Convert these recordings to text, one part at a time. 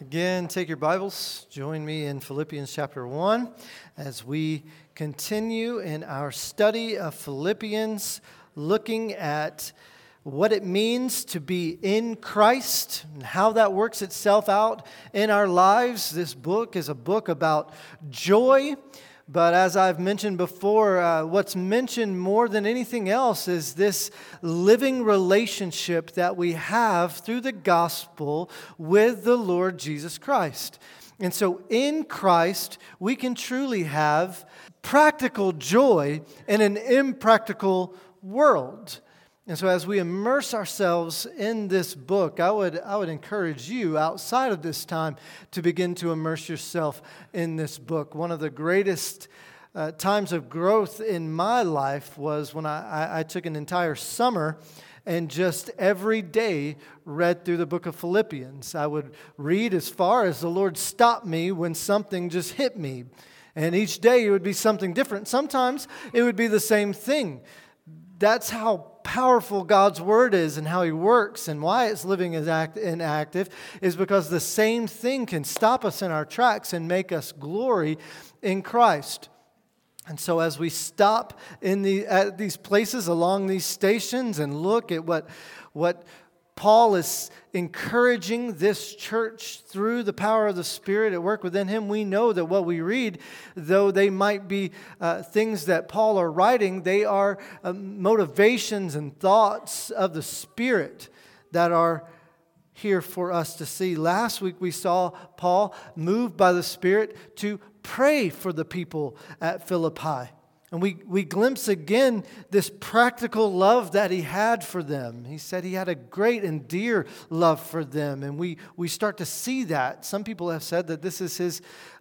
Again, take your Bibles, join me in Philippians chapter 1 as we continue in our study of Philippians, looking at what it means to be in Christ and how that works itself out in our lives. This book is a book about joy, but as I've mentioned before, what's mentioned more than anything else is this living relationship that we have through the gospel with the Lord Jesus Christ. And so in Christ, we can truly have practical joy in an impractical world. And so as we immerse ourselves in this book, I would encourage you outside of this time to begin to immerse yourself in this book. One of the greatest times of growth in my life was when I took an entire summer and just every day read through the book of Philippians. I would read as far as the Lord stopped me when something just hit me. And each day it would be something different. Sometimes it would be the same thing. That's how powerful God's Word is and how He works and why it's living and active is because the same thing can stop us in our tracks and make us glory in Christ. And so as we stop at these places along these stations and look at what Paul is encouraging this church through the power of the Spirit at work within him, we know that what we read, though they might be things that Paul are writing, they are motivations and thoughts of the Spirit that are here for us to see. Last week we saw Paul moved by the Spirit to pray for the people at Philippi. And we glimpse again this practical love that he had for them. He said he had a great and dear love for them. And we start to see that. Some people have said that this is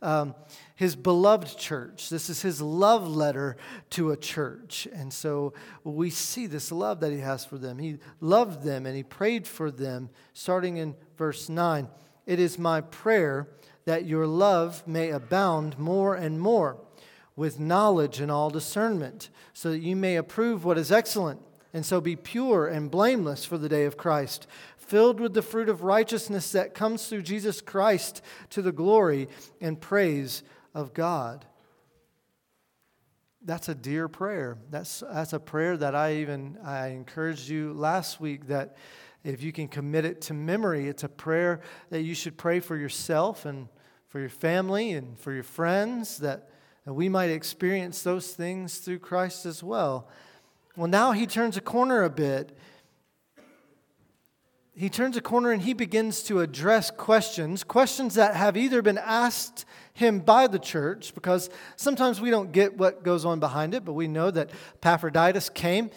his beloved church. This is his love letter to a church. And so we see this love that he has for them. He loved them and he prayed for them. Starting in verse 9, "It is my prayer that your love may abound more and more, with knowledge and all discernment, so that you may approve what is excellent, and so be pure and blameless for the day of Christ, filled with the fruit of righteousness that comes through Jesus Christ to the glory and praise of God." That's a dear prayer. That's a prayer that I encouraged you last week that if you can commit it to memory, it's a prayer that you should pray for yourself and for your family and for your friends, that we might experience those things through Christ as well. Well, now he turns a corner a bit. He turns a corner and he begins to address questions that have either been asked him by the church, because sometimes we don't get what goes on behind it, but we know that Epaphroditus came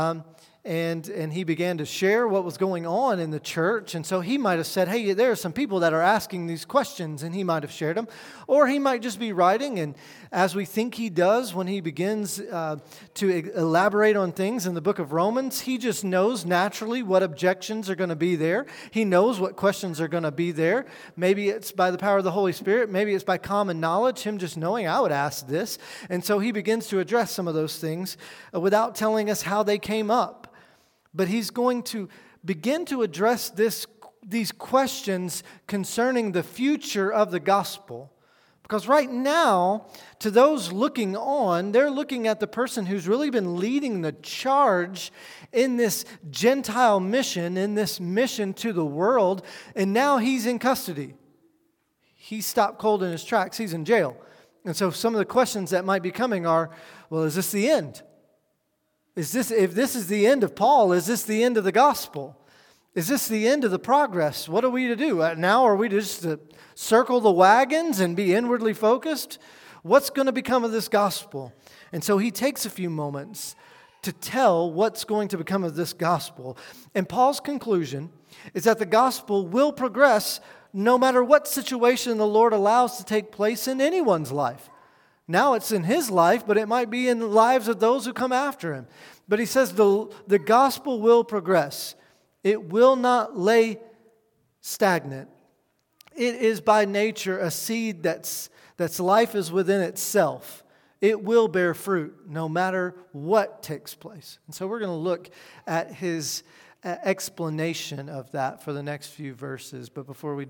and he began to share what was going on in the church. And so he might have said, hey, there are some people that are asking these questions, and he might have shared them. Or he might just be writing, and as we think he does when he begins to elaborate on things in the book of Romans, he just knows naturally what objections are going to be there. He knows what questions are going to be there. Maybe it's by the power of the Holy Spirit. Maybe it's by common knowledge, him just knowing, I would ask this. And so he begins to address some of those things without telling us how they came up. But he's going to begin to address these questions concerning the future of the gospel. Because right now, to those looking on, they're looking at the person who's really been leading the charge in this Gentile mission, in this mission to the world, and now he's in custody. He stopped cold in his tracks. He's in jail. And so some of the questions that might be coming are, well, is this the end? If this is the end of Paul, is this the end of the gospel? Is this the end of the progress? What are we to do? Now are we just to circle the wagons and be inwardly focused? What's going to become of this gospel? And so he takes a few moments to tell what's going to become of this gospel. And Paul's conclusion is that the gospel will progress no matter what situation the Lord allows to take place in anyone's life. Now it's in his life, but it might be in the lives of those who come after him. But he says the gospel will progress. It will not lay stagnant. It is by nature a seed that's life is within itself. It will bear fruit no matter what takes place. And so we're going to look at his explanation of that for the next few verses. But before we do,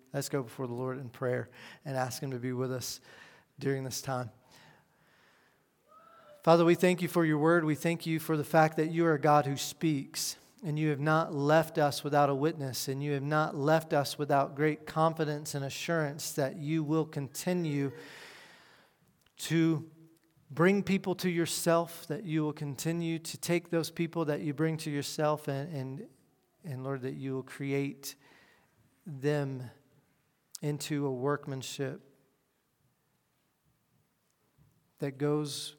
Let's go before the Lord in prayer and ask Him to be with us during this time. Father, we thank You for Your word. We thank You for the fact that You are a God who speaks, and You have not left us without a witness, and You have not left us without great confidence and assurance that You will continue to bring people to Yourself, that You will continue to take those people that You bring to Yourself, and Lord, that You will create them into a workmanship that goes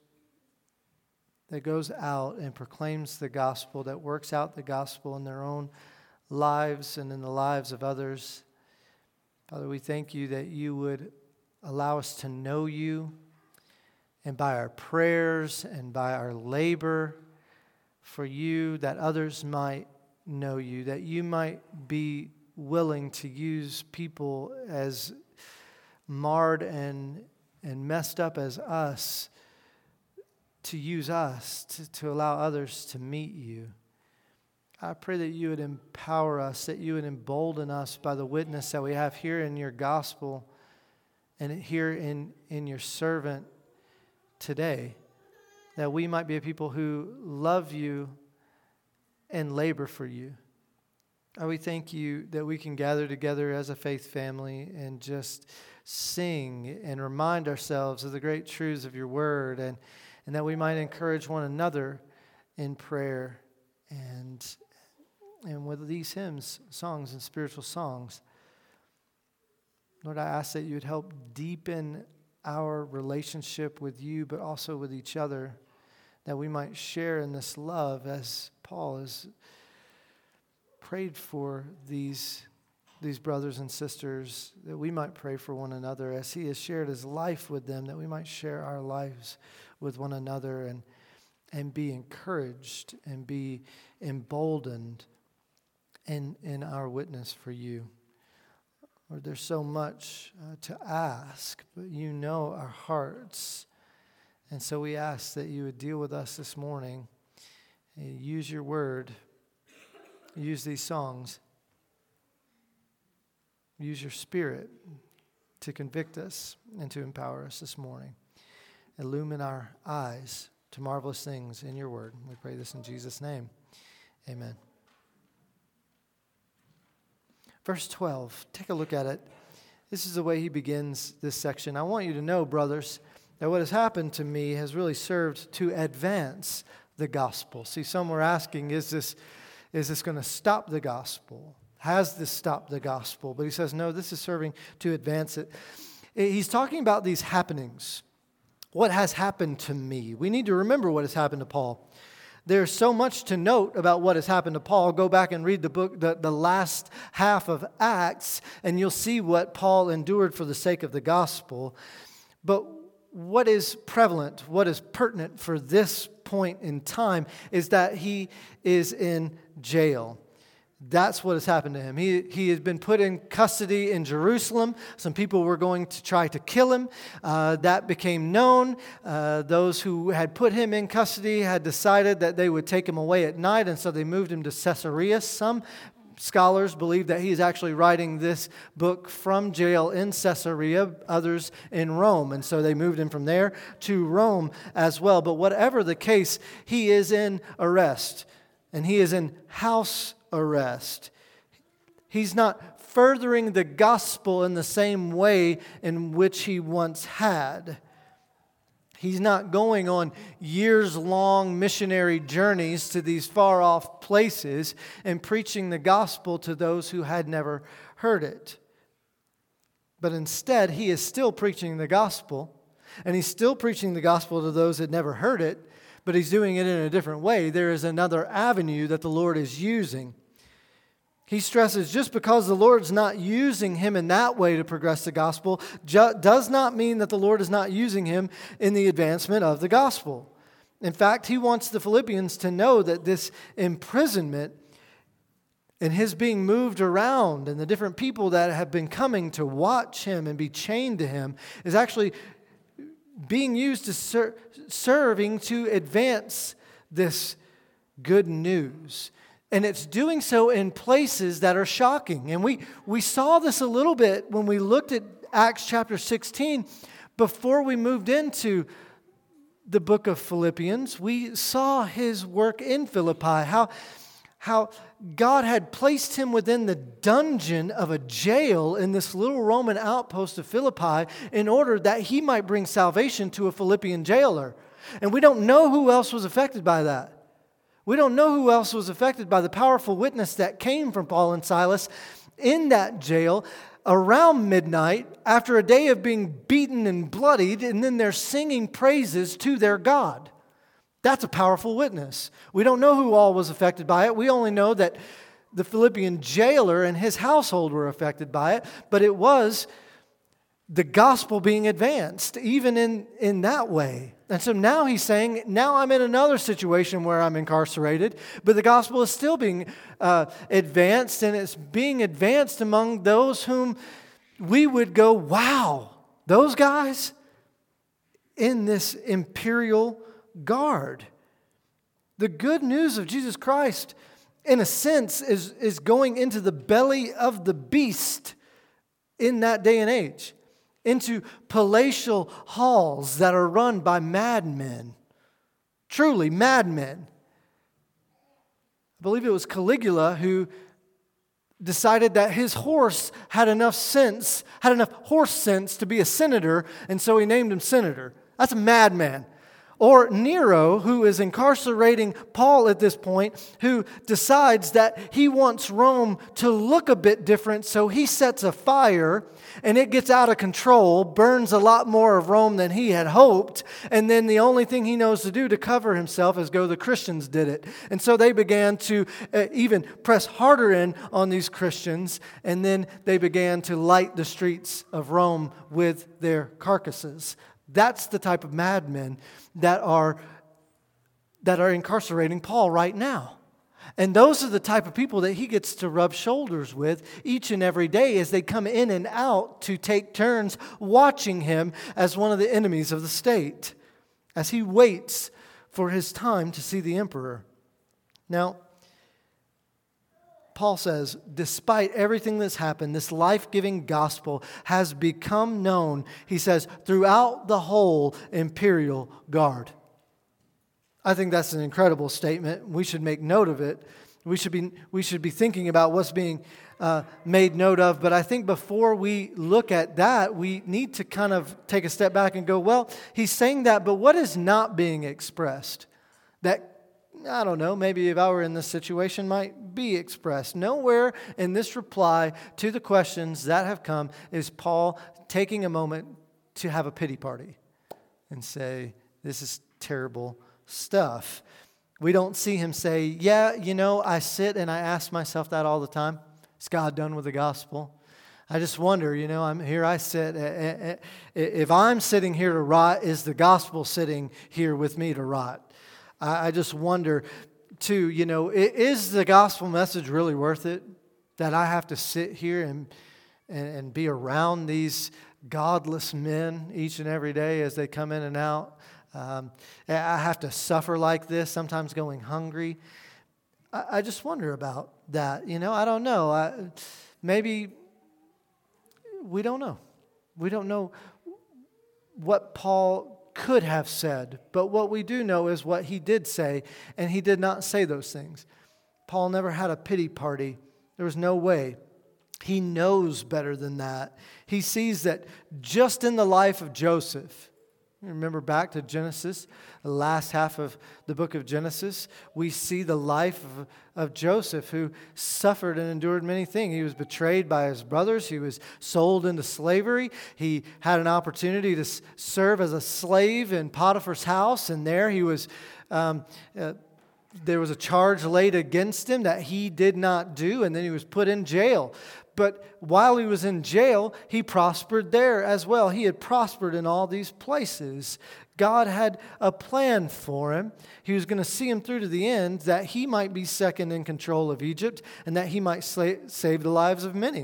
out and proclaims the gospel, that works out the gospel in their own lives and in the lives of others. Father, we thank You that You would allow us to know You, and by our prayers and by our labor for You, that others might know You, that You might be willing to use people as marred and messed up as us, to use us, to allow others to meet You. I pray that You would empower us, that You would embolden us by the witness that we have here in Your gospel and here in Your servant today, that we might be a people who love You and labor for You. We thank You that we can gather together as a faith family and just sing and remind ourselves of the great truths of Your word, and that we might encourage one another in prayer and with these hymns, songs, and spiritual songs. Lord, I ask that You would help deepen our relationship with You, but also with each other, that we might share in this love as Paul has prayed for these brothers and sisters, that we might pray for one another as he has shared his life with them, that we might share our lives with one another and be encouraged and be emboldened in our witness for You. Lord, there's so much to ask, but You know our hearts. And so we ask that You would deal with us this morning. Use Your word. Use these songs. Use Your Spirit to convict us and to empower us this morning. Illumine our eyes to marvelous things in Your word. We pray this in Jesus' name. Amen. Verse 12, take a look at it. This is the way he begins this section. I want you to know, brothers, that what has happened to me has really served to advance the gospel. See, some were asking, is this going to stop the gospel? Has this stopped the gospel? But he says, no, this is serving to advance it. He's talking about these happenings. What has happened to me? We need to remember what has happened to Paul. There's so much to note about what has happened to Paul. Go back and read the book, the last half of Acts, and you'll see what Paul endured for the sake of the gospel. But what is prevalent, what is pertinent for this point in time is that he is in jail. That's what has happened to him. He has been put in custody in Jerusalem. Some people were going to try to kill him. That became known. Those who had put him in custody had decided that they would take him away at night, and so they moved him to Caesarea. Some scholars believe that he's actually writing this book from jail in Caesarea, others in Rome. And so they moved him from there to Rome as well. But whatever the case, he is in arrest, and he is in house arrest. He's not furthering the gospel in the same way in which he once had. He's not going on years-long missionary journeys to these far-off places and preaching the gospel to those who had never heard it. But instead, he is still preaching the gospel, and he's still preaching the gospel to those that never heard it, but he's doing it in a different way. There is another avenue that the Lord is using. He stresses just because the Lord's not using him in that way to progress the gospel does not mean that the Lord is not using him in the advancement of the gospel. In fact, he wants the Philippians to know that this imprisonment and his being moved around and the different people that have been coming to watch him and be chained to him is actually being used to serving to advance this good news. And it's doing so in places that are shocking. And we saw this a little bit when we looked at Acts chapter 16 before we moved into the book of Philippians. We saw his work in Philippi, how God had placed him within the dungeon of a jail in this little Roman outpost of Philippi in order that he might bring salvation to a Philippian jailer. And we don't know who else was affected by that. We don't know who else was affected by the powerful witness that came from Paul and Silas in that jail around midnight after a day of being beaten and bloodied, and then they're singing praises to their God. That's a powerful witness. We don't know who all was affected by it. We only know that the Philippian jailer and his household were affected by it, but it was the gospel being advanced, even in that way. And so now he's saying, now I'm in another situation where I'm incarcerated, but the gospel is still being advanced, and it's being advanced among those whom we would go, wow, those guys in this imperial guard. The good news of Jesus Christ, in a sense, is going into the belly of the beast in that day and age, into palatial halls that are run by madmen, truly madmen. I believe it was Caligula who decided that his horse had enough horse sense to be a senator, and so he named him senator. That's a madman. Or Nero, who is incarcerating Paul at this point, who decides that he wants Rome to look a bit different, so he sets a fire, and it gets out of control, burns a lot more of Rome than he had hoped, and then the only thing he knows to do to cover himself is go, the Christians did it. And so they began to even press harder in on these Christians, and then they began to light the streets of Rome with their carcasses. That's the type of madmen that are incarcerating Paul right now. And those are the type of people that he gets to rub shoulders with each and every day as they come in and out to take turns watching him as one of the enemies of the state, as he waits for his time to see the emperor. Now, Paul says, despite everything that's happened, this life-giving gospel has become known, he says, throughout the whole imperial guard. I think that's an incredible statement. We should make note of it. We should be thinking about what's being made note of. But I think before we look at that, we need to kind of take a step back and go, well, he's saying that, but what is not being expressed? That, I don't know, maybe if I were in this situation, might be expressed. Nowhere in this reply to the questions that have come is Paul taking a moment to have a pity party and say, this is terrible stuff. We don't see him say, yeah, I sit and I ask myself that all the time. Is God done with the gospel? I just wonder, I sit. If I'm sitting here to rot, is the gospel sitting here with me to rot? I just wonder, too, is the gospel message really worth it? That I have to sit here and be around these godless men each and every day as they come in and out? I have to suffer like this, sometimes going hungry. I just wonder about that. I don't know. Maybe we don't know. We don't know what Paul could have said, but what we do know is what he did say, and he did not say those things. Paul never had a pity party. There was no way. He knows better than that. He sees that just in the life of Joseph, remember back to Genesis, the last half of the book of Genesis, we see the life of Joseph, who suffered and endured many things. He was betrayed by his brothers. He was sold into slavery. He had an opportunity to serve as a slave in Potiphar's house, and there he was. There was a charge laid against him that he did not do, and then he was put in jail. But while he was in jail, he prospered there as well. He had prospered in all these places. God had a plan for him. He was going to see him through to the end, that he might be second in control of Egypt and that he might save the lives of many.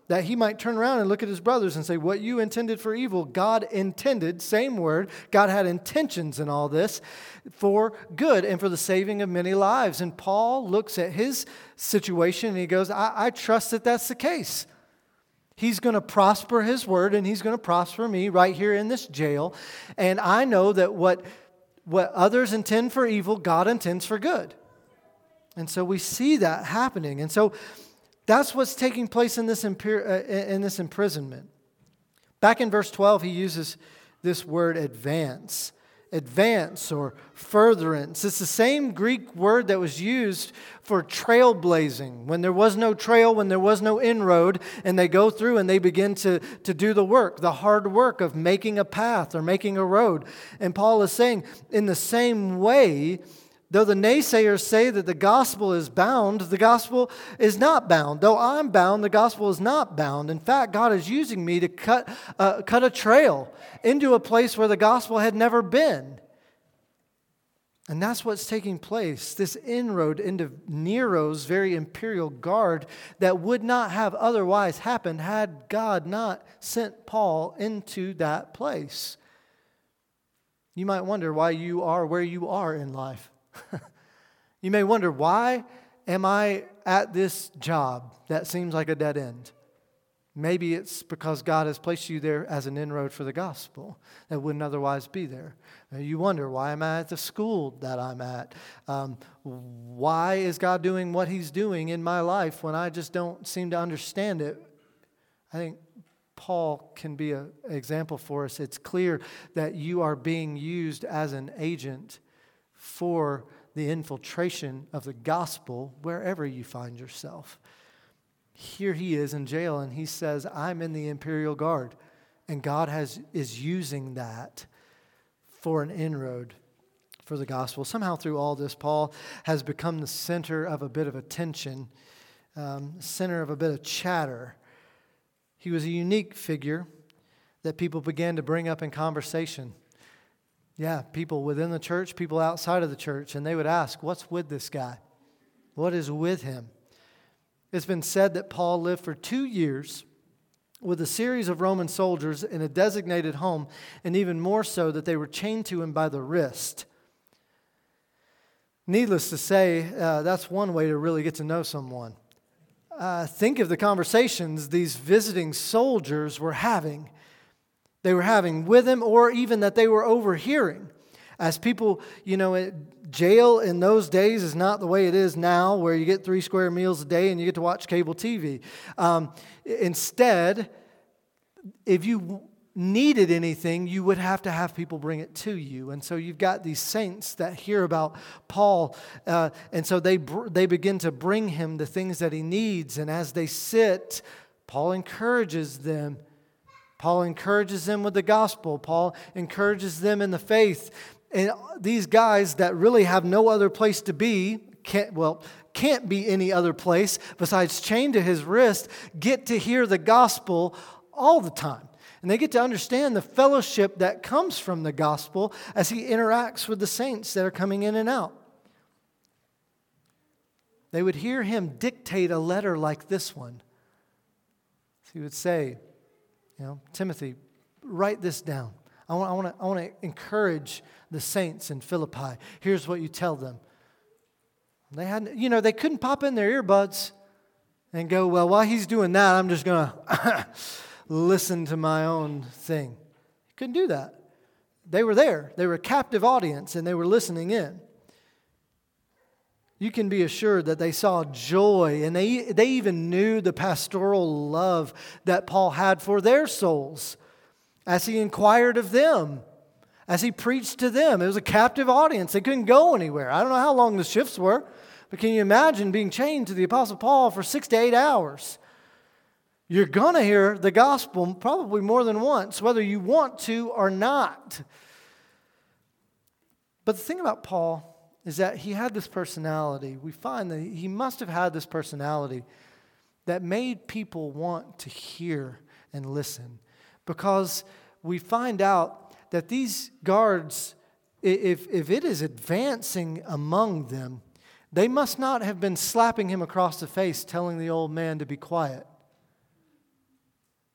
that he might turn around and look at his brothers and say, what you intended for evil, God intended, same word, God had intentions in all this for good and for the saving of many lives. And Paul looks at his situation and he goes, I trust that that's the case. He's going to prosper his word and he's going to prosper me right here in this jail. And I know that what others intend for evil, God intends for good. And so we see that happening. And so that's what's taking place in this imprisonment. Back in verse 12, he uses this word advance. Advance or furtherance. It's the same Greek word that was used for trailblazing. When there was no trail, when there was no inroad, and they go through and they begin to do the work, the hard work of making a path or making a road. And Paul is saying, in the same way, though the naysayers say that the gospel is bound, the gospel is not bound. Though I'm bound, the gospel is not bound. In fact, God is using me to cut a trail into a place where the gospel had never been. And that's what's taking place, this inroad into Nero's very imperial guard that would not have otherwise happened had God not sent Paul into that place. You might wonder why you are where you are in life. You may wonder, why am I at this job that seems like a dead end? Maybe it's because God has placed you there as an inroad for the gospel that wouldn't otherwise be there. You wonder, why am I at the school that I'm at? Why is God doing what He's doing in my life when I just don't seem to understand it? I think Paul can be an example for us. It's clear that you are being used as an agent for the infiltration of the gospel wherever you find yourself. Here he is in jail and he says, I'm in the imperial guard. And God is using that for an inroad for the gospel. Somehow through all this, Paul has become the center of a bit of attention, center of a bit of chatter. He was a unique figure that people began to bring up in conversation. Yeah, people within the church, people outside of the church, and they would ask, what's with this guy? What is with him? It's been said that Paul lived for 2 years with a series of Roman soldiers in a designated home, and even more so that they were chained to him by the wrist. Needless to say, that's one way to really get to know someone. Think of the conversations these visiting soldiers were having. They were having with him, or even that they were overhearing. As people, jail in those days is not the way it is now, where you get 3 square meals a day and you get to watch cable TV. Instead, if you needed anything, you would have to have people bring it to you. And so you've got these saints that hear about Paul, and so they begin to bring him the things that he needs. And as they sit, Paul encourages them. Paul encourages them with the gospel. Paul encourages them in the faith. And these guys that really have no other place to be, can't be any other place besides chained to his wrist, get to hear the gospel all the time. And they get to understand the fellowship that comes from the gospel as he interacts with the saints that are coming in and out. They would hear him dictate a letter like this one. He would say, Timothy, write this down. I want to encourage the saints in Philippi. Here's what you tell them. They couldn't pop in their earbuds and go, well, while he's doing that, I'm just going to listen to my own thing. You couldn't do that. They were there. They were a captive audience, and they were listening in. You can be assured that they saw joy, and they even knew the pastoral love that Paul had for their souls as he inquired of them, as he preached to them. It was a captive audience. They couldn't go anywhere. I don't know how long the shifts were, but can you imagine being chained to the Apostle Paul for 6 to 8 hours? You're going to hear the gospel probably more than once, whether you want to or not. But the thing about Paul is that he had this personality. We find that he must have had this personality that made people want to hear and listen. Because we find out that these guards, if it is advancing among them, they must not have been slapping him across the face, telling the old man to be quiet.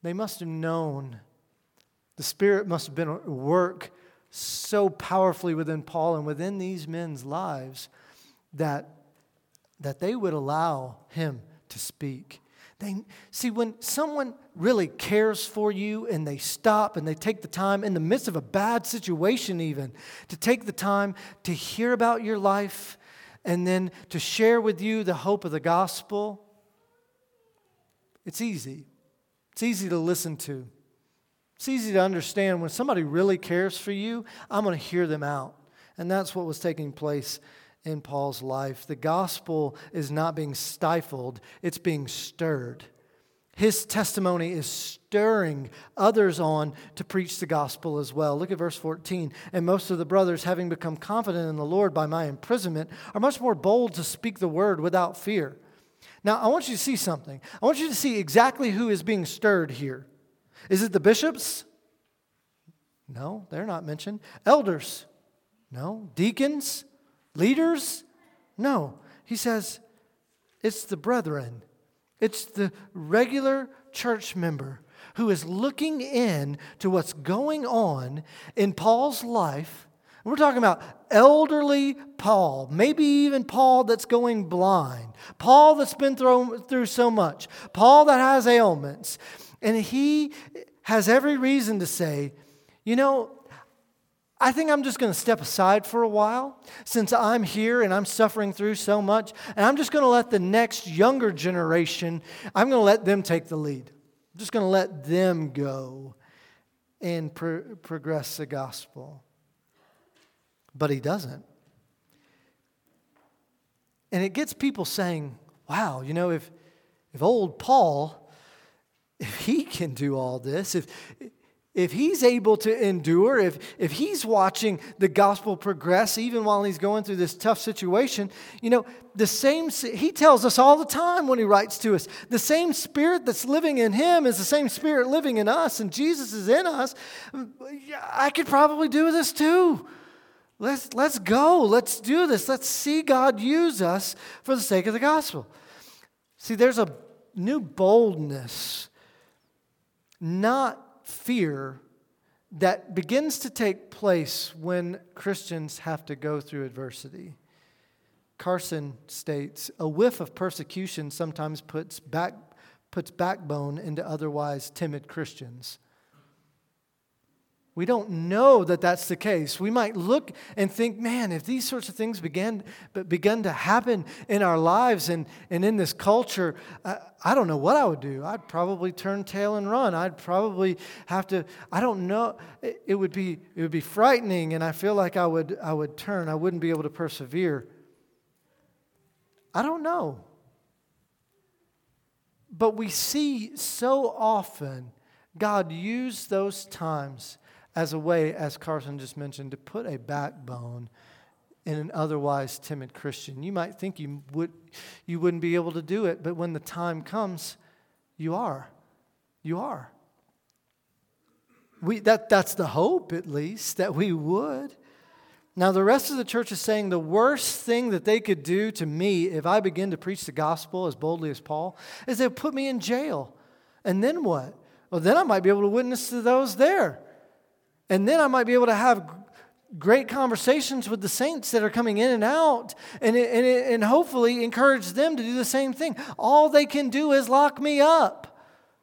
They must have known. The Spirit must have been at work so powerfully within Paul and within these men's lives that they would allow him to speak. See, when someone really cares for you and they stop and they take the time in the midst of a bad situation even to take the time to hear about your life and then to share with you the hope of the gospel, it's easy. It's easy to listen to. It's easy to understand when somebody really cares for you, I'm going to hear them out. And that's what was taking place in Paul's life. The gospel is not being stifled, it's being stirred. His testimony is stirring others on to preach the gospel as well. Look at verse 14. And most of the brothers, having become confident in the Lord by my imprisonment, are much more bold to speak the word without fear. Now, I want you to see something. I want you to see exactly who is being stirred here. Is it the bishops? No, they're not mentioned. Elders? No. Deacons? Leaders? No. He says it's the brethren. It's the regular church member who is looking in to what's going on in Paul's life. We're talking about elderly Paul, maybe even Paul that's going blind, Paul that's been through so much, Paul that has ailments. And he has every reason to say, I think I'm just going to step aside for a while since I'm here and I'm suffering through so much. And I'm just going to let the next younger generation, I'm going to let them take the lead. I'm just going to let them go and progress the gospel. But he doesn't. And it gets people saying, wow, if old Paul, if he can do all this, if he's able to endure, if he's watching the gospel progress even while he's going through this tough situation, he tells us all the time when he writes to us, the same Spirit that's living in him is the same Spirit living in us, and Jesus is in us. I could probably do this too. Let's go. Let's do this. Let's see God use us for the sake of the gospel. See, there's a new boldness, not fear, that begins to take place when Christians have to go through adversity. Carson states, a whiff of persecution sometimes puts backbone into otherwise timid Christians. We don't know that that's the case. We might look and think, man, if these sorts of things began to happen in our lives and in this culture, I don't know what I would do. I'd probably turn tail and run. I'd probably have to, I don't know. It would be frightening, and I feel like I would turn. I wouldn't be able to persevere. I don't know. But we see so often God use those times as a way, as Carson just mentioned, to put a backbone in an otherwise timid Christian. You might think you wouldn't be able to do it, but when the time comes, you are. You are. That's the hope, at least, that we would. Now, the rest of the church is saying the worst thing that they could do to me if I begin to preach the gospel as boldly as Paul is they'll put me in jail. And then what? Well, then I might be able to witness to those there. And then I might be able to have great conversations with the saints that are coming in and out and hopefully encourage them to do the same thing. All they can do is lock me up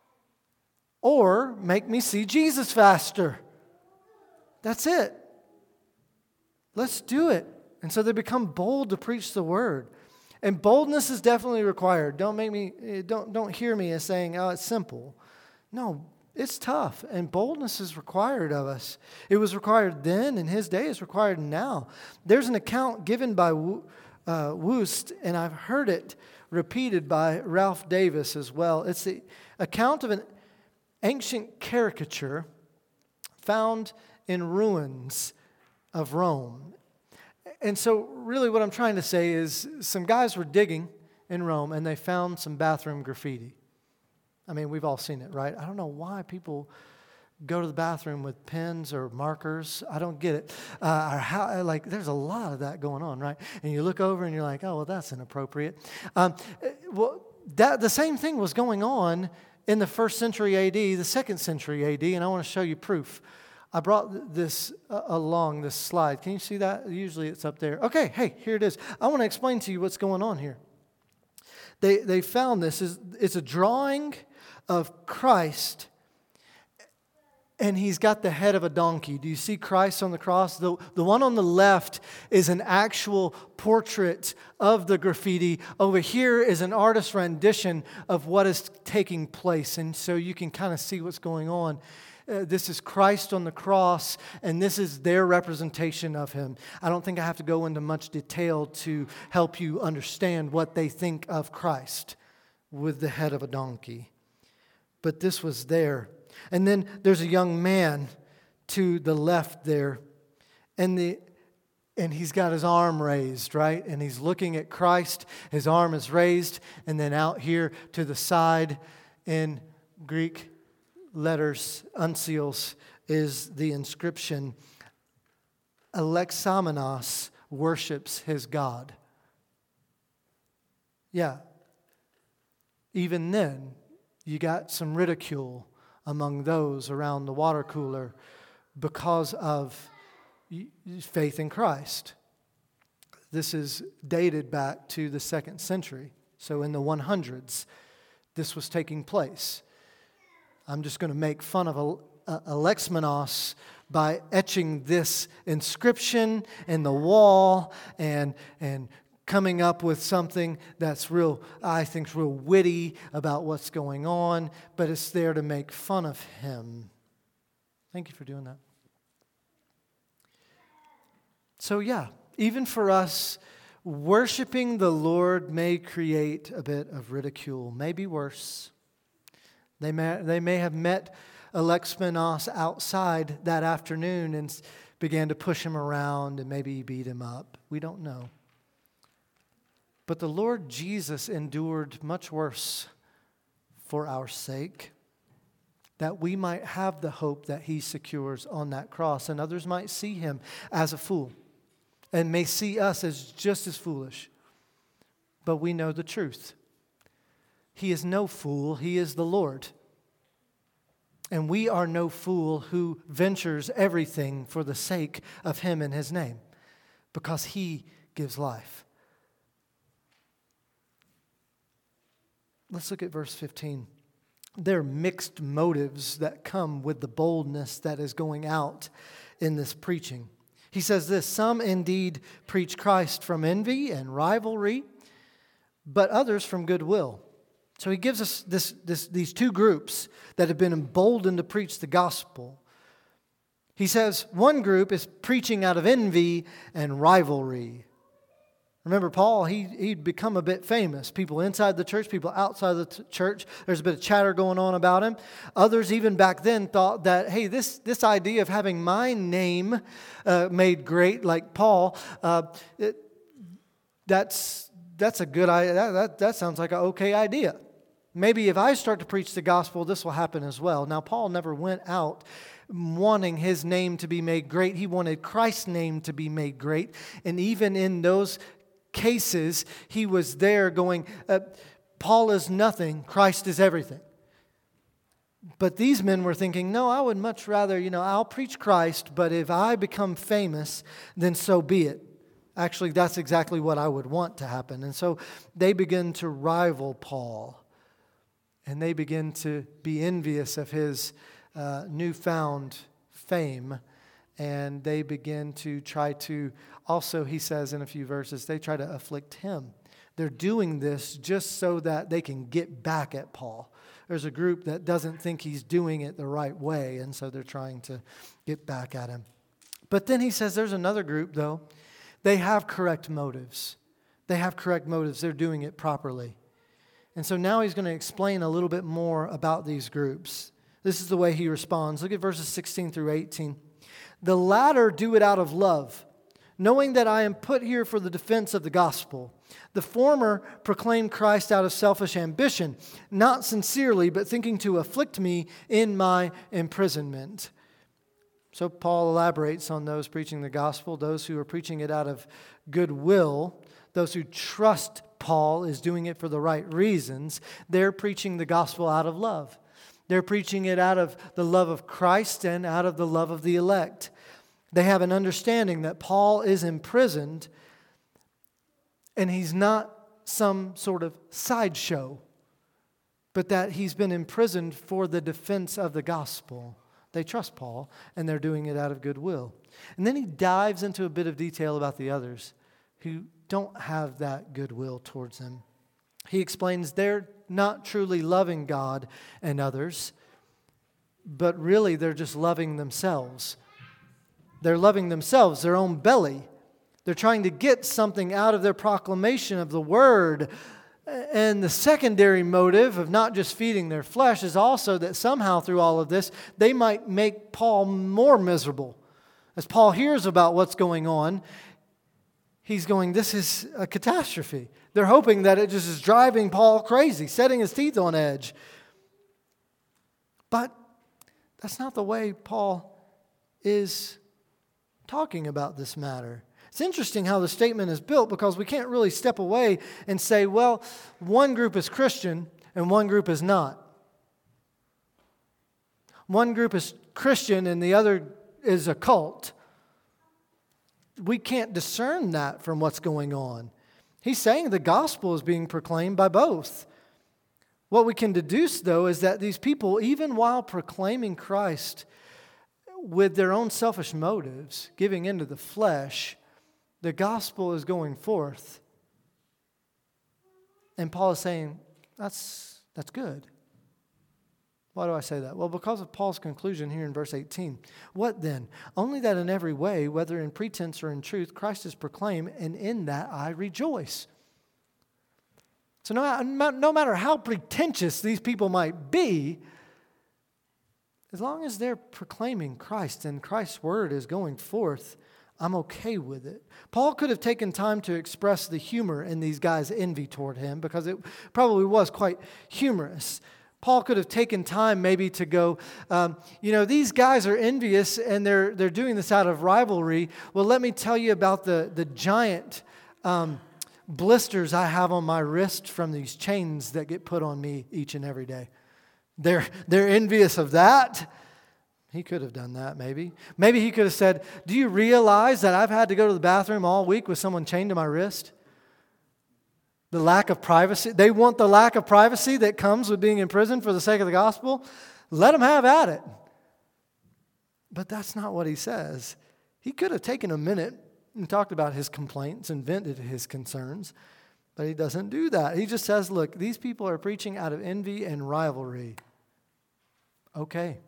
or make me see Jesus faster. That's it. Let's do it. And so they become bold to preach the word. And boldness is definitely required. Don't hear me as saying, oh, it's simple. No, it's tough, and boldness is required of us. It was required then, in his day. It's required now. There's an account given by Woost, and I've heard it repeated by Ralph Davis as well. It's the account of an ancient caricature found in ruins of Rome. And so really what I'm trying to say is some guys were digging in Rome, and they found some bathroom graffiti. I mean, we've all seen it, right? I don't know why people go to the bathroom with pens or markers. I don't get it. There's a lot of that going on, right? And you look over and you're like, oh, well, that's inappropriate. The same thing was going on in the 1st century AD, the 2nd century AD, and I want to show you proof. I brought this along, this slide. Can you see that? Usually it's up there. Okay, hey, here it is. I want to explain to you what's going on here. They found this. It's a drawing of Christ, and he's got the head of a donkey. Do you see Christ on the cross? The one on the left is an actual portrait of the graffiti. Over here is an artist's rendition of what is taking place, and so you can kind of see what's going on. This is Christ on the cross, and this is their representation of him. I don't think I have to go into much detail to help you understand what they think of Christ with the head of a donkey. But this was there. And then there's a young man to the left there, and he's got his arm raised, right? And he's looking at Christ. His arm is raised, and then out here to the side in Greek letters, uncials, is the inscription, Alexamenos worships his God. Yeah. Even then, you got some ridicule among those around the water cooler because of faith in Christ. This is dated back to the 2nd century. So in the 100s, this was taking place. I'm just going to make fun of Alexamenos by etching this inscription in the wall and coming up with something that's I think real witty about what's going on, but it's there to make fun of him. Thank you for doing that. So yeah, even for us, worshiping the Lord may create a bit of ridicule, maybe worse. They may have met Alexamenos outside that afternoon and began to push him around and maybe beat him up. We don't know. But the Lord Jesus endured much worse for our sake, that we might have the hope that he secures on that cross, and others might see him as a fool and may see us as just as foolish. But we know the truth. He is no fool, he is the Lord. And we are no fool who ventures everything for the sake of him and his name, because he gives life. Let's look at verse 15. There are mixed motives that come with the boldness that is going out in this preaching. He says this, some indeed preach Christ from envy and rivalry, but others from goodwill. So he gives us these two groups that have been emboldened to preach the gospel. He says one group is preaching out of envy and rivalry. Remember Paul, he'd become a bit famous. People inside the church, people outside the church, there's a bit of chatter going on about him. Others even back then thought that, hey, this idea of having my name made great, like Paul, that's a good idea. That sounds like an okay idea. Maybe if I start to preach the gospel, this will happen as well. Now, Paul never went out wanting his name to be made great. He wanted Christ's name to be made great. And even in those cases, he was there going, Paul is nothing, Christ is everything. But these men were thinking, no, I would much rather, I'll preach Christ, but if I become famous, then so be it. Actually, that's exactly what I would want to happen. And so they begin to rival Paul. And they begin to be envious of his newfound fame. And they begin to try to, also he says in a few verses, they try to afflict him. They're doing this just so that they can get back at Paul. There's a group that doesn't think he's doing it the right way, and so they're trying to get back at him. But then he says there's another group, though. They have correct motives. They have correct motives. They're doing it properly. And so now he's going to explain a little bit more about these groups. This is the way he responds. Look at verses 16 through 18. The latter do it out of love, knowing that I am put here for the defense of the gospel. The former proclaim Christ out of selfish ambition, not sincerely, but thinking to afflict me in my imprisonment. So Paul elaborates on those preaching the gospel, those who are preaching it out of goodwill, those who trust Paul is doing it for the right reasons. They're preaching the gospel out of love. They're preaching it out of the love of Christ and out of the love of the elect. They have an understanding that Paul is imprisoned and he's not some sort of sideshow, but that he's been imprisoned for the defense of the gospel. They trust Paul, and they're doing it out of goodwill. And then he dives into a bit of detail about the others who don't have that goodwill towards him. He explains they're not truly loving God and others, but really they're just loving themselves. They're loving themselves, their own belly. They're trying to get something out of their proclamation of the word. And the secondary motive of not just feeding their flesh is also that somehow through all of this, they might make Paul more miserable. As Paul hears about what's going on, he's going, this is a catastrophe. They're hoping that it just is driving Paul crazy, setting his teeth on edge. But that's not the way Paul is talking about this matter. It's interesting how the statement is built because we can't really step away and say, well, one group is Christian and one group is not. One group is Christian and the other is a cult. We can't discern that from what's going on. He's saying the gospel is being proclaimed by both. What we can deduce, though, is that these people, even while proclaiming Christ with their own selfish motives, giving into the flesh, the gospel is going forth. And Paul is saying, that's good. Why do I say that? Well, because of Paul's conclusion here in verse 18. What then? Only that in every way, whether in pretense or in truth, Christ is proclaimed, and in that I rejoice. So no matter how pretentious these people might be, as long as they're proclaiming Christ and Christ's word is going forth, I'm okay with it. Paul could have taken time to express the humor in these guys' envy toward him because it probably was quite humorous. Paul could have taken time maybe to go, these guys are envious and they're doing this out of rivalry. Well, let me tell you about the giant blisters I have on my wrist from these chains that get put on me each and every day. They're envious of that. He could have done that maybe. Maybe he could have said, do you realize that I've had to go to the bathroom all week with someone chained to my wrist? The lack of privacy. They want the lack of privacy that comes with being in prison for the sake of the gospel. Let them have at it. But that's not what he says. He could have taken a minute and talked about his complaints and vented his concerns. But he doesn't do that. He just says, look, these people are preaching out of envy and rivalry. Okay.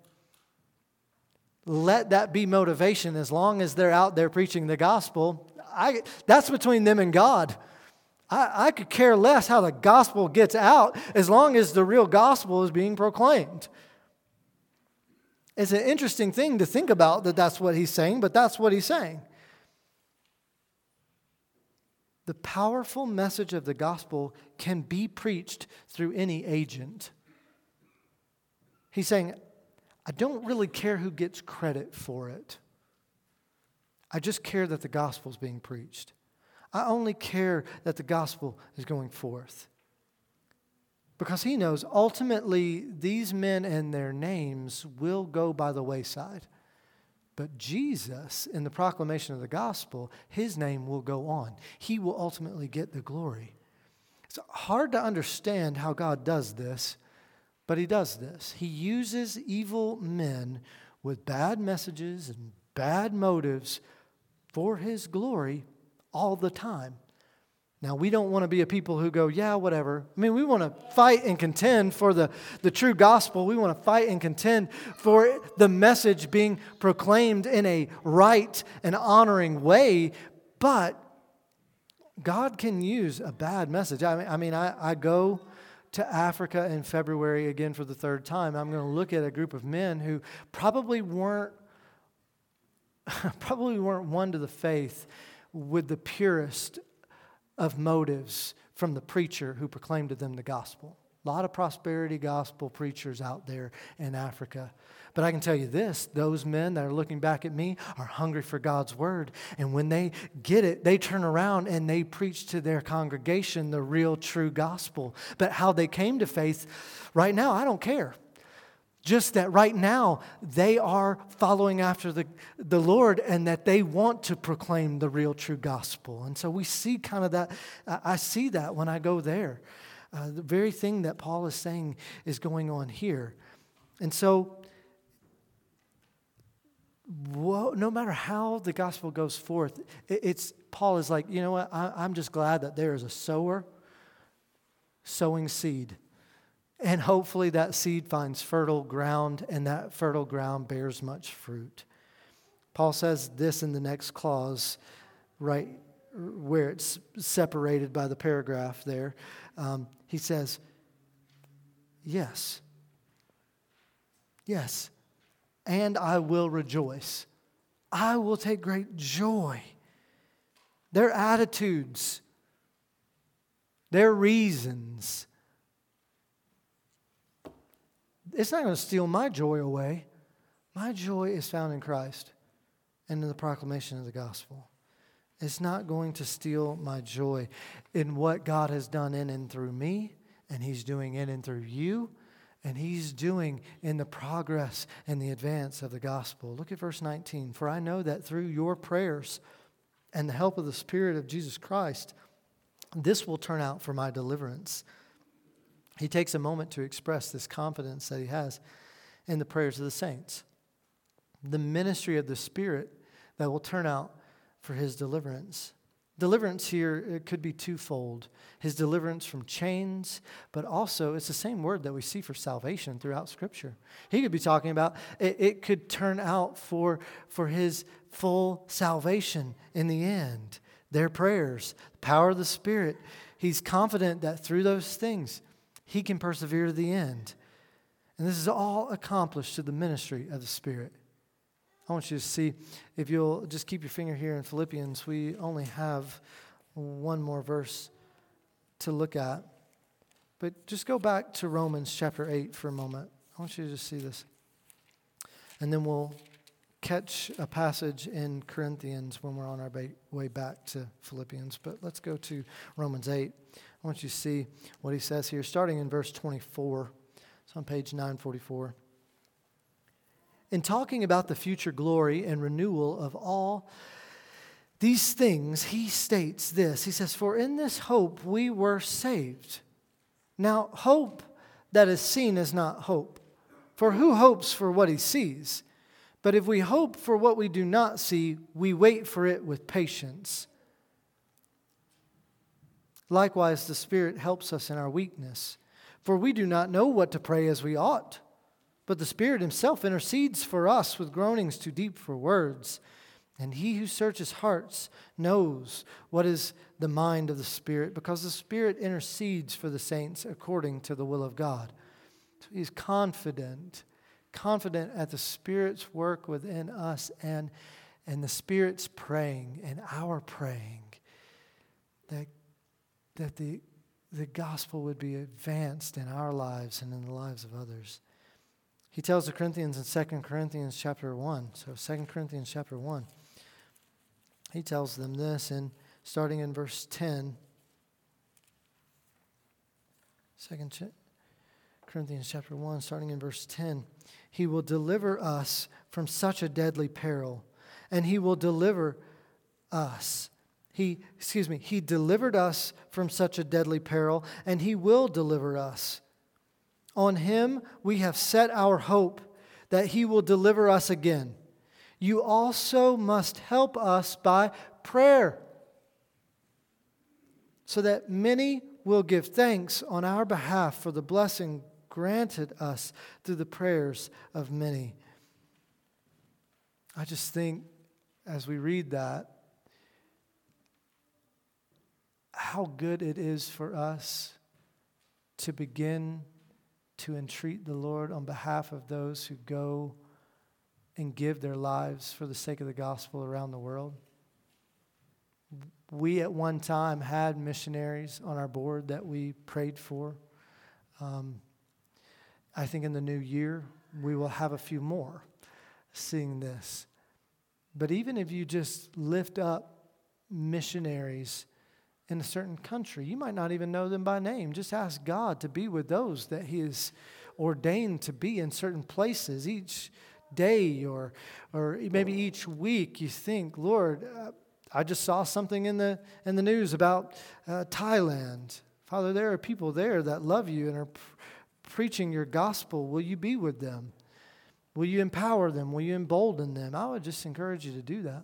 Let that be motivation as long as they're out there preaching the gospel. That's between them and God. I could care less how the gospel gets out as long as the real gospel is being proclaimed. It's an interesting thing to think about that that's what he's saying, but that's what he's saying. The powerful message of the gospel can be preached through any agent. He's saying, I don't really care who gets credit for it. I just care that the gospel is being preached. I only care that the gospel is going forth. Because he knows ultimately these men and their names will go by the wayside. But Jesus, in the proclamation of the gospel, his name will go on. He will ultimately get the glory. It's hard to understand how God does this, but he does this. He uses evil men with bad messages and bad motives for his glory all the time. Now, we don't want to be a people who go, yeah, whatever. I mean, we want to fight and contend for the true gospel. We want to fight and contend for the message being proclaimed in a right and honoring way. But God can use a bad message. I go to Africa in February again for the third time. I'm going to look at a group of men who probably weren't won to the faith with the purest of motives from the preacher who proclaimed to them the gospel. A lot of prosperity gospel preachers out there in Africa. But I can tell you this, those men that are looking back at me are hungry for God's word. And when they get it, they turn around and they preach to their congregation the real, true gospel. But how they came to faith, right now, I don't care. Just that right now, they are following after the Lord and that they want to proclaim the real, true gospel. And so we see kind of that. I see that when I go there. The very thing that Paul is saying is going on here. And so, no matter how the gospel goes forth, Paul is like, you know what, I'm just glad that there is a sower sowing seed. And hopefully that seed finds fertile ground, and that fertile ground bears much fruit. Paul says this in the next clause, right where it's separated by the paragraph there. He says, yes, and I will rejoice. I will take great joy. Their attitudes, their reasons, it's not going to steal my joy away. My joy is found in Christ and in the proclamation of the gospel. It's not going to steal my joy in what God has done in and through me, and He's doing in and through you, and He's doing in the progress and the advance of the gospel. Look at verse 19. For I know that through your prayers and the help of the Spirit of Jesus Christ, this will turn out for my deliverance. He takes a moment to express this confidence that he has in the prayers of the saints. The ministry of the Spirit that will turn out for his deliverance. Deliverance here, it could be twofold. His deliverance from chains, but also it's the same word that we see for salvation throughout Scripture. He could be talking about, it could turn out for his full salvation in the end. Their prayers, the power of the Spirit. He's confident that through those things, he can persevere to the end. And this is all accomplished through the ministry of the Spirit. I want you to see, if you'll just keep your finger here in Philippians, we only have one more verse to look at. But just go back to Romans chapter 8 for a moment. I want you to just see this. And then we'll catch a passage in Corinthians when we're on our way back to Philippians. But let's go to Romans 8. I want you to see what he says here, starting in verse 24. It's on page 944. In talking about the future glory and renewal of all these things, he states this. He says, for in this hope we were saved. Now, hope that is seen is not hope. For who hopes for what he sees? But if we hope for what we do not see, we wait for it with patience. Likewise, the Spirit helps us in our weakness. For we do not know what to pray as we ought. But the Spirit Himself intercedes for us with groanings too deep for words. And He who searches hearts knows what is the mind of the Spirit, because the Spirit intercedes for the saints according to the will of God. So He's confident at the Spirit's work within us and the Spirit's praying and our praying that the gospel would be advanced in our lives and in the lives of others. He tells the Corinthians in 2 Corinthians chapter 1. So 2 Corinthians chapter 1. He tells them this, and starting in verse 10. 2 Corinthians chapter 1, starting in verse 10. He will deliver us from such a deadly peril, and He will deliver us. He delivered us from such a deadly peril, and He will deliver us. On Him we have set our hope that He will deliver us again. You also must help us by prayer, so that many will give thanks on our behalf for the blessing granted us through the prayers of many. I just think as we read that, how good it is for us to begin to entreat the Lord on behalf of those who go and give their lives for the sake of the gospel around the world. We at one time had missionaries on our board that we prayed for. I think in the new year, we will have a few more seeing this. But even if you just lift up missionaries in a certain country, you might not even know them by name. Just ask God to be with those that He has ordained to be in certain places each day or maybe each week. You think, Lord, I just saw something in the news about Thailand. Father, there are people there that love you and are preaching your gospel. Will you be with them? Will you empower them? Will you embolden them? I would just encourage you to do that.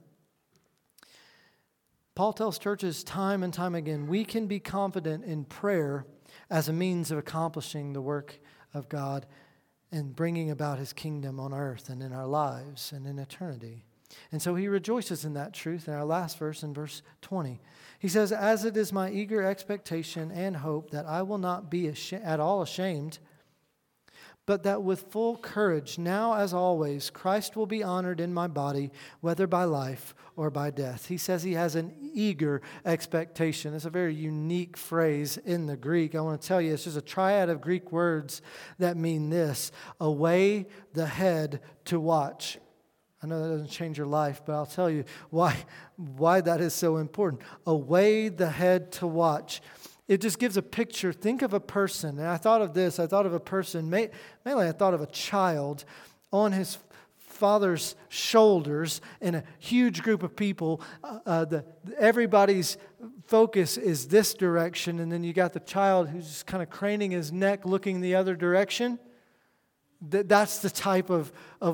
Paul tells churches time and time again, we can be confident in prayer as a means of accomplishing the work of God and bringing about His kingdom on earth and in our lives and in eternity. And so he rejoices in that truth in our last verse, in verse 20. He says, as it is my eager expectation and hope that I will not be at all ashamed, but that with full courage, now as always, Christ will be honored in my body, whether by life or by death. He says he has an eager expectation. It's a very unique phrase in the Greek. I want to tell you, it's just a triad of Greek words that mean this: away the head to watch. I know that doesn't change your life, but I'll tell you why that is so important. Away the head to watch. It just gives a picture. Think of a person. And I thought of this. I thought of a person. Mainly I thought of a child on his father's shoulders in a huge group of people. Everybody's focus is this direction. And then you got the child who's just kind of craning his neck looking the other direction. That's the type of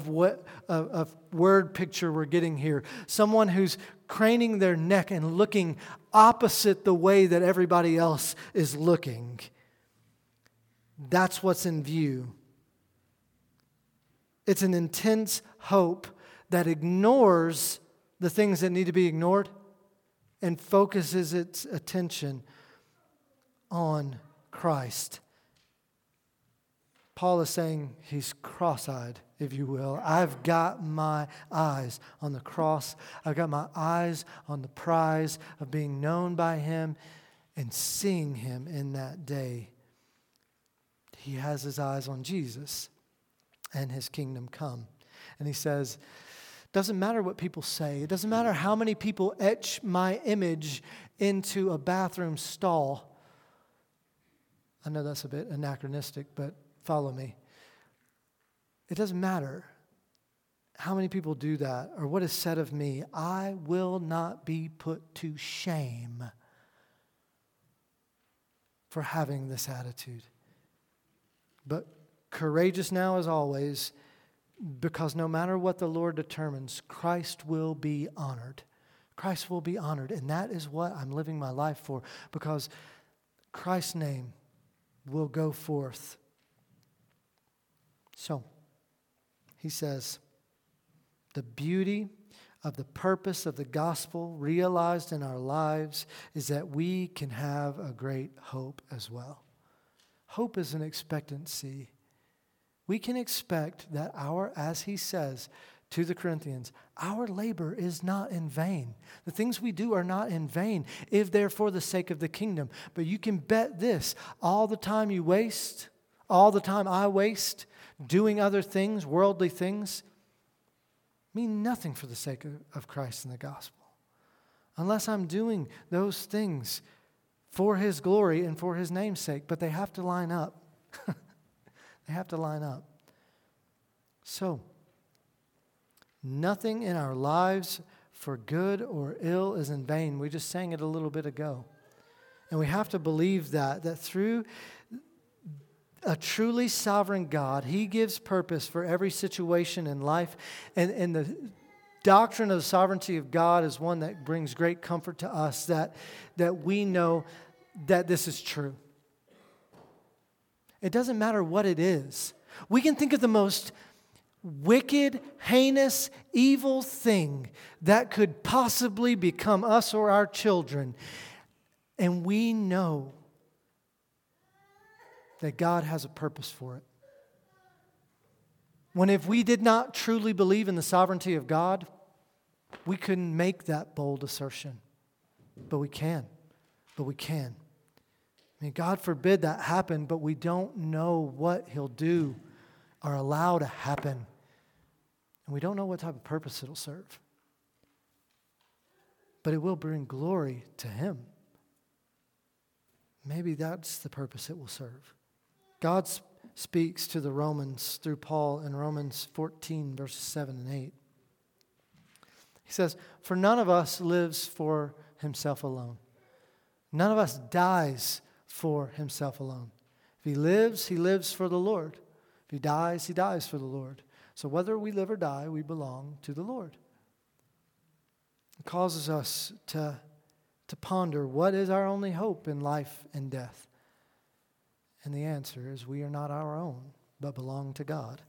word picture we're getting here. Someone who's craning their neck and looking opposite the way that everybody else is looking. That's what's in view. It's an intense hope that ignores the things that need to be ignored and focuses its attention on Christ. Paul is saying he's cross-eyed, if you will. I've got my eyes on the cross. I've got my eyes on the prize of being known by Him and seeing Him in that day. He has his eyes on Jesus and His kingdom come. And he says, doesn't matter what people say. It doesn't matter how many people etch my image into a bathroom stall. I know that's a bit anachronistic, but follow me. It doesn't matter how many people do that or what is said of me. I will not be put to shame for having this attitude. But courageous now as always, because no matter what the Lord determines, Christ will be honored. Christ will be honored. And that is what I'm living my life for, because Christ's name will go forth. So, he says, the beauty of the purpose of the gospel realized in our lives is that we can have a great hope as well. Hope is an expectancy. We can expect that as he says to the Corinthians, our labor is not in vain. The things we do are not in vain if they're for the sake of the kingdom. But you can bet this, all the time you waste, all the time I waste, doing other things, worldly things, mean nothing for the sake of Christ and the gospel. Unless I'm doing those things for His glory and for His name's sake. But they have to line up. They have to line up. So, nothing in our lives for good or ill is in vain. We just sang it a little bit ago. And we have to believe that through a truly sovereign God, He gives purpose for every situation in life. And the doctrine of the sovereignty of God is one that brings great comfort to us, that we know that this is true. It doesn't matter what it is. We can think of the most wicked, heinous, evil thing that could possibly become us or our children. And we know that God has a purpose for it. When if we did not truly believe in the sovereignty of God, we couldn't make that bold assertion. But we can. I mean, God forbid that happen, but we don't know what He'll do or allow to happen. And we don't know what type of purpose it'll serve. But it will bring glory to Him. Maybe that's the purpose it will serve. God speaks to the Romans through Paul in Romans 14, verses 7 and 8. He says, "For none of us lives for himself alone. None of us dies for himself alone. If he lives for the Lord. If he dies for the Lord. So whether we live or die, we belong to the Lord." It causes us to ponder, what is our only hope in life and death? And the answer is, we are not our own, but belong to God.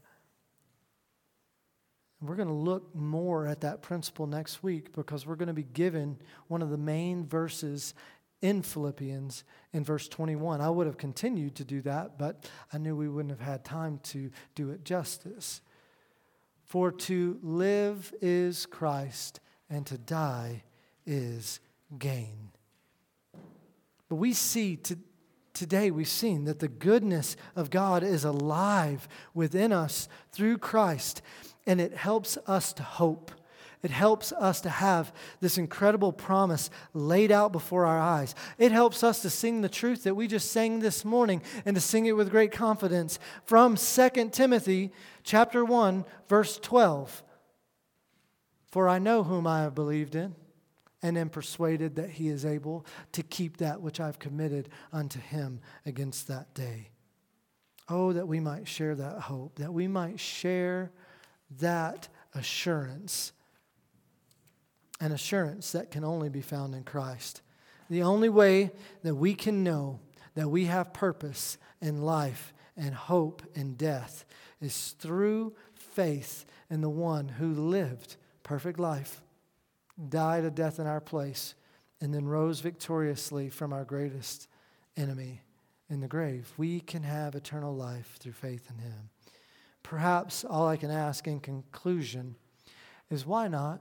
And we're going to look more at that principle next week, because we're going to be given one of the main verses in Philippians in verse 21. I would have continued to do that, but I knew we wouldn't have had time to do it justice. "For to live is Christ, and to die is gain." But we see today, we've seen that the goodness of God is alive within us through Christ, and it helps us to hope. It helps us to have this incredible promise laid out before our eyes. It helps us to sing the truth that we just sang this morning, and to sing it with great confidence from 2 Timothy chapter 1, verse 12. "For I know whom I have believed in, and am persuaded that He is able to keep that which I have committed unto Him against that day." Oh, that we might share that hope, that we might share that assurance, an assurance that can only be found in Christ. The only way that we can know that we have purpose in life and hope in death is through faith in the one who lived perfect life, died a death in our place, and then rose victoriously from our greatest enemy in the grave. We can have eternal life through faith in Him. Perhaps all I can ask in conclusion is, why not?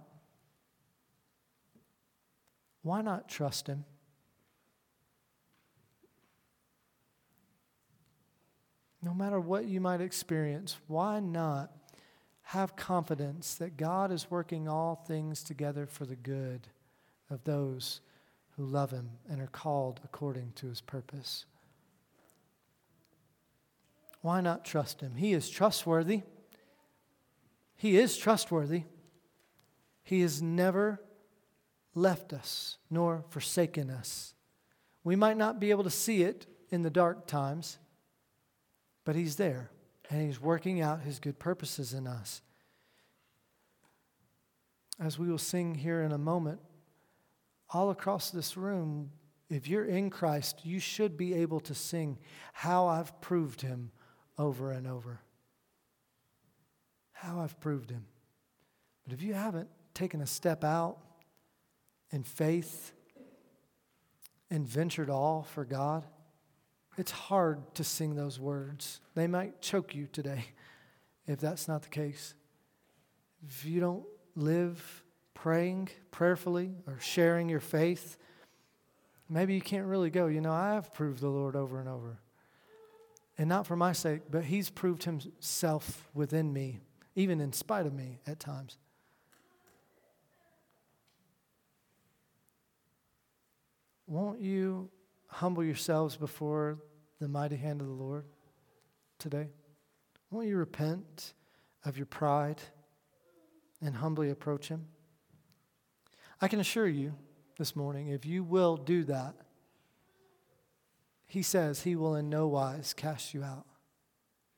Why not trust Him? No matter what you might experience, why not have confidence that God is working all things together for the good of those who love Him and are called according to His purpose? Why not trust Him? He is trustworthy. He is trustworthy. He has never left us nor forsaken us. We might not be able to see it in the dark times, but He's there, and He's working out His good purposes in us. As we will sing here in a moment, all across this room, if you're in Christ, you should be able to sing, "How I've proved Him over and over." How I've proved Him. But if you haven't taken a step out in faith and ventured all for God, it's hard to sing those words. They might choke you today if that's not the case. If you don't live praying prayerfully or sharing your faith, maybe you can't really go, I have proved the Lord over and over. And not for my sake, but He's proved Himself within me, even in spite of me at times. Won't you humble yourselves before the mighty hand of the Lord today? Won't you repent of your pride and humbly approach Him? I can assure you this morning, if you will do that, He says He will in no wise cast you out.